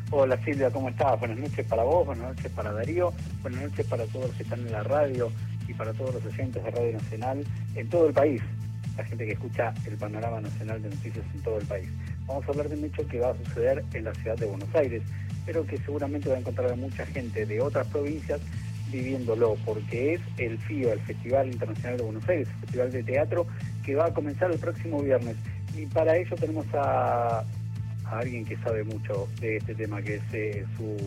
Hola Silvia, ¿cómo estás? Buenas noches para vos, buenas noches para Darío, buenas noches para todos los que están en la radio y para todos los oyentes de Radio Nacional en todo el país, la gente que escucha el panorama nacional de noticias en todo el país. Vamos a hablar de un hecho que va a suceder en la ciudad de Buenos Aires, pero que seguramente va a encontrar a mucha gente de otras provincias viviéndolo, porque es el FIBA, el Festival Internacional de Buenos Aires, el Festival de Teatro, que va a comenzar el próximo viernes. Y para ello tenemos a alguien que sabe mucho de este tema, que es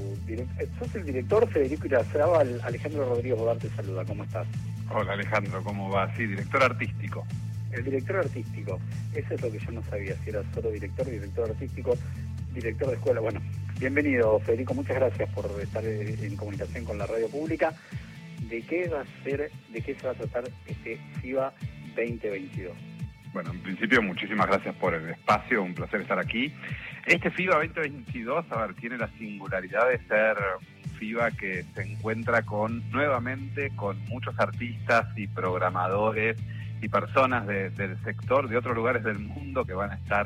sos el director Federico Irazábal. Alejandro Rodríguez Bodar te saluda, ¿cómo estás? Hola Alejandro, ¿cómo va? Sí, director artístico. El director artístico, eso es lo que yo no sabía, si era solo director artístico, director de escuela. Bueno, bienvenido Federico, muchas gracias por estar en comunicación con la radio pública. ¿De qué se va a tratar este FIBA 2022? Bueno, en principio muchísimas gracias por el espacio, un placer estar aquí. Este FIBA 2022, tiene la singularidad de ser un FIBA que se encuentra nuevamente con muchos artistas y programadores y personas del sector de otros lugares del mundo que van a estar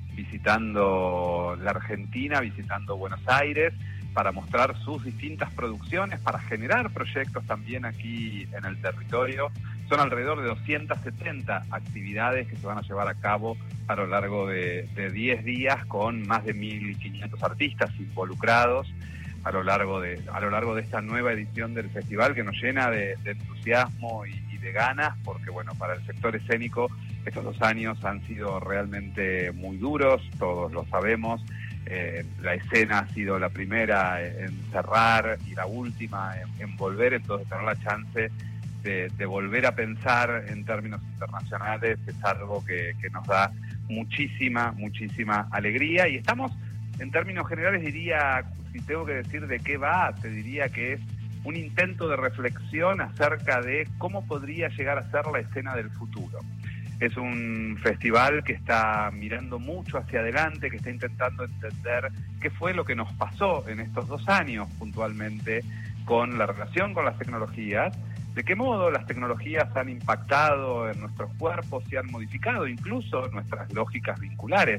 visitando la Argentina, visitando Buenos Aires, para mostrar sus distintas producciones, para generar proyectos también aquí en el territorio. Son alrededor de 270 actividades que se van a llevar a cabo a lo largo de 10 días, con más de 1.500 artistas involucrados a lo largo de esta nueva edición del festival, que nos llena de entusiasmo y de ganas, porque bueno, para el sector escénico estos 2 años han sido realmente muy duros, todos lo sabemos. La escena ha sido la primera en cerrar y la última en volver, entonces tener la chance de volver a pensar en términos internacionales es algo que nos da muchísima alegría. Y estamos, en términos generales, diría, si tengo que decir de qué va, te diría que es un intento de reflexión acerca de cómo podría llegar a ser la escena del futuro. Es un festival que está mirando mucho hacia adelante, que está intentando entender qué fue lo que nos pasó en estos 2 años puntualmente con la relación con las tecnologías, de qué modo las tecnologías han impactado en nuestros cuerpos y han modificado incluso nuestras lógicas vinculares.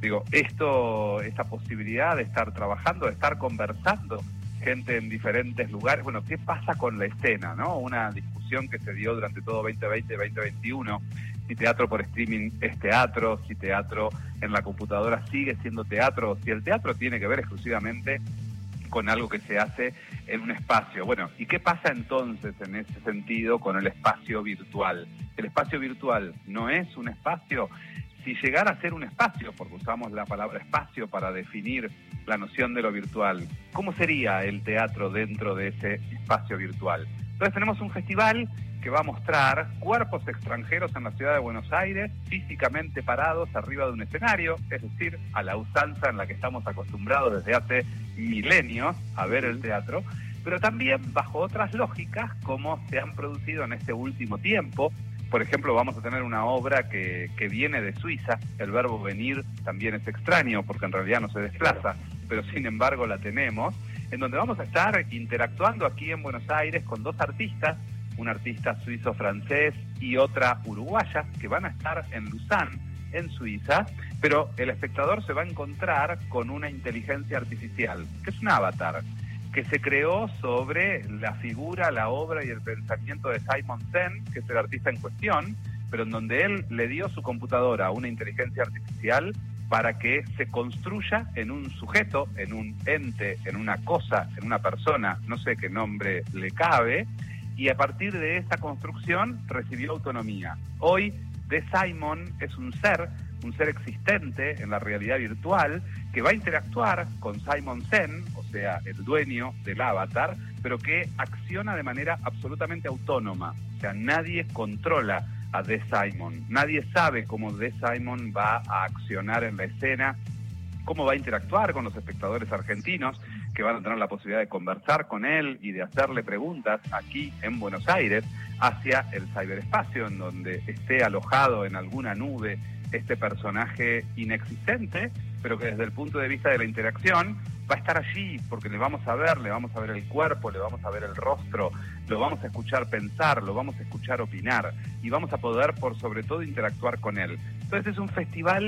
Esta posibilidad de estar trabajando, de estar conversando gente en diferentes lugares. Bueno, ¿qué pasa con la escena, no? Una discusión que se dio durante todo 2020 y 2021. Si teatro por streaming es teatro, si teatro en la computadora sigue siendo teatro, si el teatro tiene que ver exclusivamente con algo que se hace en un espacio. Bueno, ¿y qué pasa entonces en ese sentido con el espacio virtual? ¿El espacio virtual no es un espacio? Si llegara a ser un espacio, porque usamos la palabra espacio para definir la noción de lo virtual, ¿cómo sería el teatro dentro de ese espacio virtual? Entonces tenemos un festival que va a mostrar cuerpos extranjeros en la ciudad de Buenos Aires, físicamente parados arriba de un escenario, es decir, a la usanza en la que estamos acostumbrados desde hace milenios a ver el teatro, pero también bajo otras lógicas como se han producido en este último tiempo. Por ejemplo, vamos a tener una obra que viene de Suiza. El verbo venir también es extraño porque en realidad no se desplaza, pero sin embargo la tenemos, en donde vamos a estar interactuando aquí en Buenos Aires con 2 artistas, un artista suizo-francés y otra uruguaya, que van a estar en Lausanne, en Suiza, pero el espectador se va a encontrar con una inteligencia artificial, que es un avatar, que se creó sobre la figura, la obra y el pensamiento de Simon Sen, que es el artista en cuestión, pero en donde él le dio su computadora a una inteligencia artificial para que se construya en un sujeto, en un ente, en una cosa, en una persona, no sé qué nombre le cabe, y a partir de esa construcción recibió autonomía. Hoy, The Simon es un ser existente en la realidad virtual que va a interactuar con Simon Sen, o sea, el dueño del avatar, pero que acciona de manera absolutamente autónoma. O sea, nadie controla a The Simon, nadie sabe cómo The Simon va a accionar en la escena, cómo va a interactuar con los espectadores argentinos, que van a tener la posibilidad de conversar con él y de hacerle preguntas aquí en Buenos Aires hacia el ciberespacio, en donde esté alojado en alguna nube este personaje inexistente, pero que desde el punto de vista de la interacción va a estar allí, porque le vamos a ver el cuerpo, le vamos a ver el rostro, lo vamos a escuchar pensar, lo vamos a escuchar opinar, y vamos a poder, por sobre todo, interactuar con él. Entonces es un festival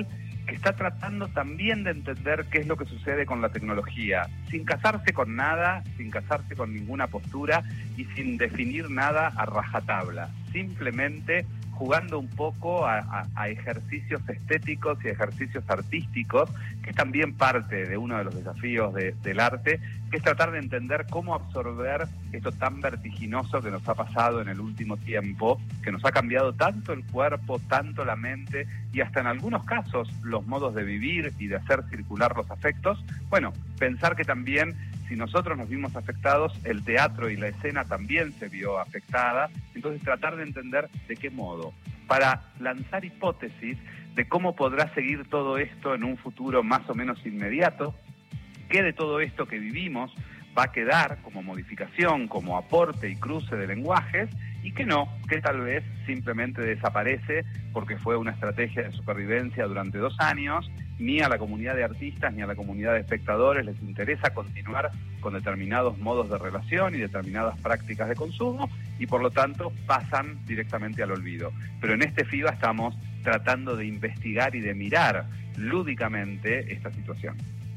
que está tratando también de entender qué es lo que sucede con la tecnología, sin casarse con nada, sin casarse con ninguna postura y sin definir nada a rajatabla, simplemente jugando un poco a ejercicios estéticos y ejercicios artísticos, que es también parte de uno de los desafíos del arte, que es tratar de entender cómo absorber esto tan vertiginoso que nos ha pasado en el último tiempo, que nos ha cambiado tanto el cuerpo, tanto la mente y hasta en algunos casos los modos de vivir y de hacer circular los afectos. Bueno, pensar que también si nosotros nos vimos afectados, el teatro y la escena también se vio afectada, entonces tratar de entender de qué modo, para lanzar hipótesis de cómo podrá seguir todo esto en un futuro más o menos inmediato, qué de todo esto que vivimos va a quedar como modificación, como aporte y cruce de lenguajes, y que no, que tal vez simplemente desaparece porque fue una estrategia de supervivencia durante 2 años. Ni a la comunidad de artistas ni a la comunidad de espectadores les interesa continuar con determinados modos de relación y determinadas prácticas de consumo, y por lo tanto pasan directamente al olvido. Pero en este FIBA estamos tratando de investigar y de mirar lúdicamente esta situación.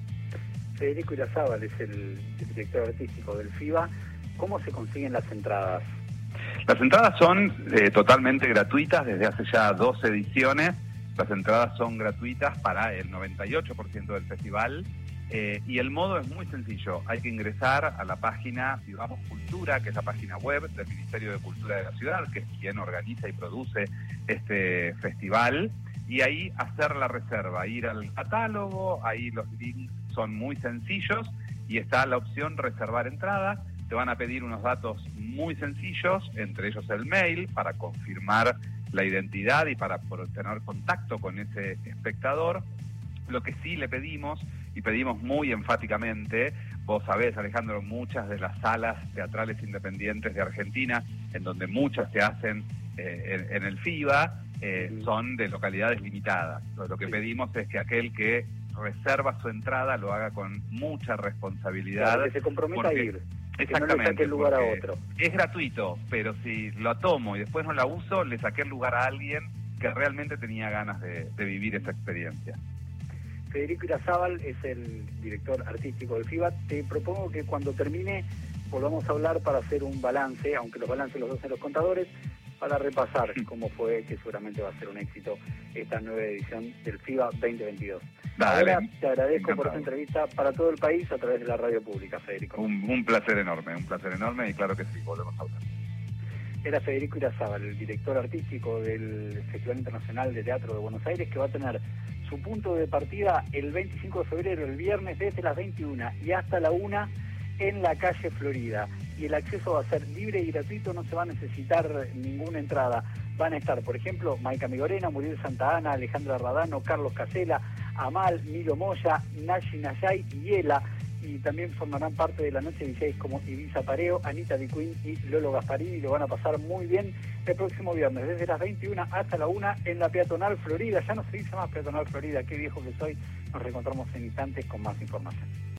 Federico Irazábal es el director artístico del FIBA. ¿Cómo se consiguen las entradas? Las entradas son totalmente gratuitas desde hace ya 2 ediciones. Las entradas son gratuitas para el 98% del festival y el modo es muy sencillo. Hay que ingresar a la página Vivamos Cultura, que es la página web del Ministerio de Cultura de la Ciudad, que es quien organiza y produce este festival, y ahí hacer la reserva, ir al catálogo, ahí los links son muy sencillos y está la opción reservar entrada. Te van a pedir unos datos muy sencillos, entre ellos el mail, para confirmar la identidad y para tener contacto con ese espectador. Lo que sí le pedimos, y pedimos muy enfáticamente, vos sabés, Alejandro, muchas de las salas teatrales independientes de Argentina, en donde muchas se hacen en el FIBA, son de localidades limitadas. Entonces, lo que pedimos es que aquel que reserva su entrada lo haga con mucha responsabilidad. Claro, que se comprometa a ir. Exactamente, que no le saque el lugar a otro. Es gratuito, pero si lo tomo y después no la uso, le saqué el lugar a alguien que realmente tenía ganas de vivir esa experiencia. Federico Irazábal es el director artístico del FIBA. Te propongo que cuando termine volvamos a hablar para hacer un balance, aunque los balances los hacen los contadores, para repasar cómo fue, que seguramente va a ser un éxito, esta nueva edición del FIBA 2022. Dale, ahora te agradezco encantado por esta entrevista para todo el país a través de la radio pública, Federico. Un placer enorme y claro que sí, volvemos a hablar. Era Federico Irazábal, el director artístico del Festival Internacional de Teatro de Buenos Aires, que va a tener su punto de partida el 25 de febrero, el viernes, desde las 21 y hasta la 1 en la calle Florida. Y el acceso va a ser libre y gratuito, no se va a necesitar ninguna entrada. Van a estar, por ejemplo, Maica Migorena, Muriel Santa Ana, Alejandra Radano, Carlos Casela, Amal, Milo Moya, Nashi Nayay y Yela. Y también formarán parte de la noche de DJs como Ibiza Pareo, Anita Di Queen y Lolo Gasparini. Lo van a pasar muy bien el próximo viernes, desde las 21 hasta la 1 en la Peatonal Florida. Ya no se dice más Peatonal Florida, qué viejo que soy. Nos reencontramos en instantes con más información.